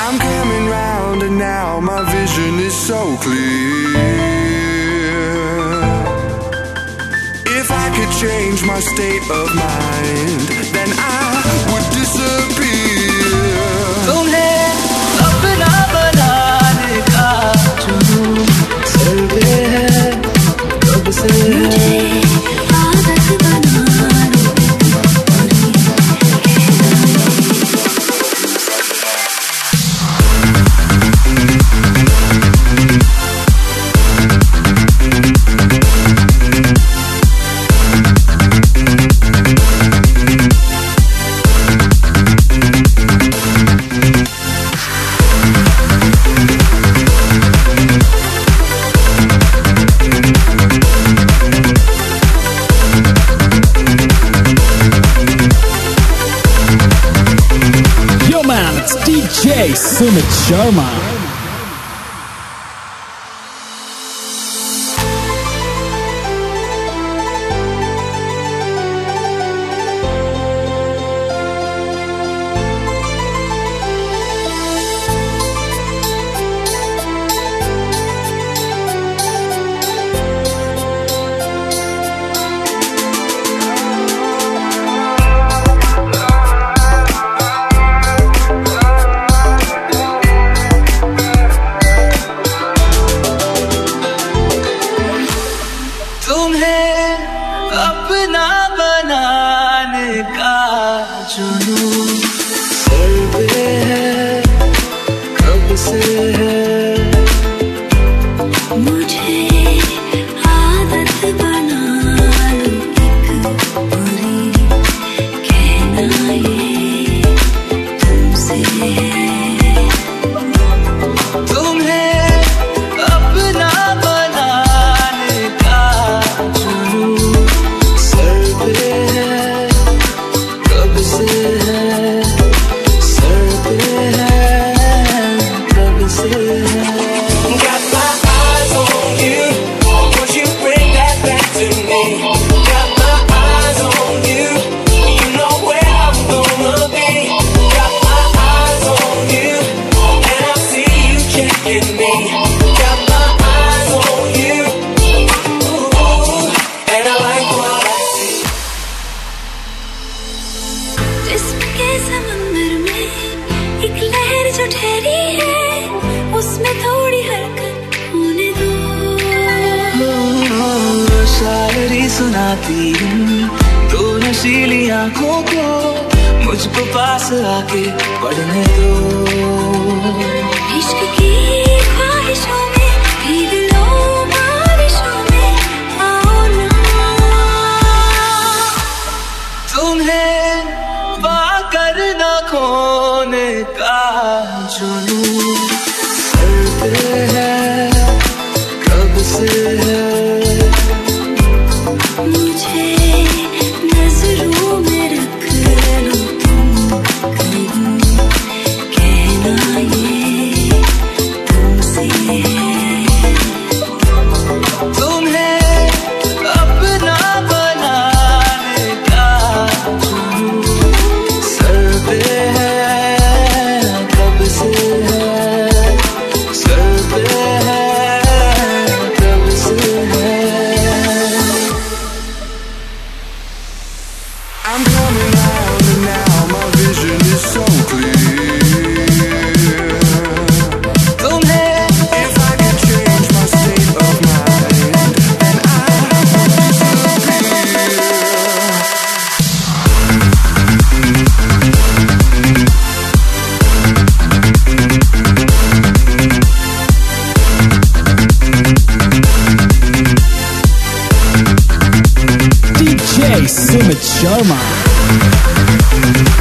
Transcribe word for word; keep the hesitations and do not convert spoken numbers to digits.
I'm coming round and now my vision is so clear. If I could change my state of mind, then I would disappear. तुम्हें अपना बनाने का जुनून sir पे है कब से है। D J Sumit Sharma. अपना बनाने का जुनून सर पे है कब से है। मुझे आदत बना लो एक बुरी, कहना ये तुमसे है। समंदर में एक लहर जो ठहरी है, उसमें थोड़ी हरकत होने दो। शायरी सुनाती हूँ दो नशीली आंखों को, मुझको पास आके पढ़ने दो। इश्क की ख्वाहिशों में भीग लो बारिशों में, आओ ना। तुम्हें पाकर न खोने का जुनून सर पे है कब से है। मुझे नजरों में रख लो तुम कहीं, कहना ये तुमसे है। तुम्हें अपना बनाने का जुनून सर पे है कब से है, सर पे है कब से है। I'm coming round and now my vision is so clear. तुम्हें If I could change my state of mind, then I would disappear. D J Sumit Sharma.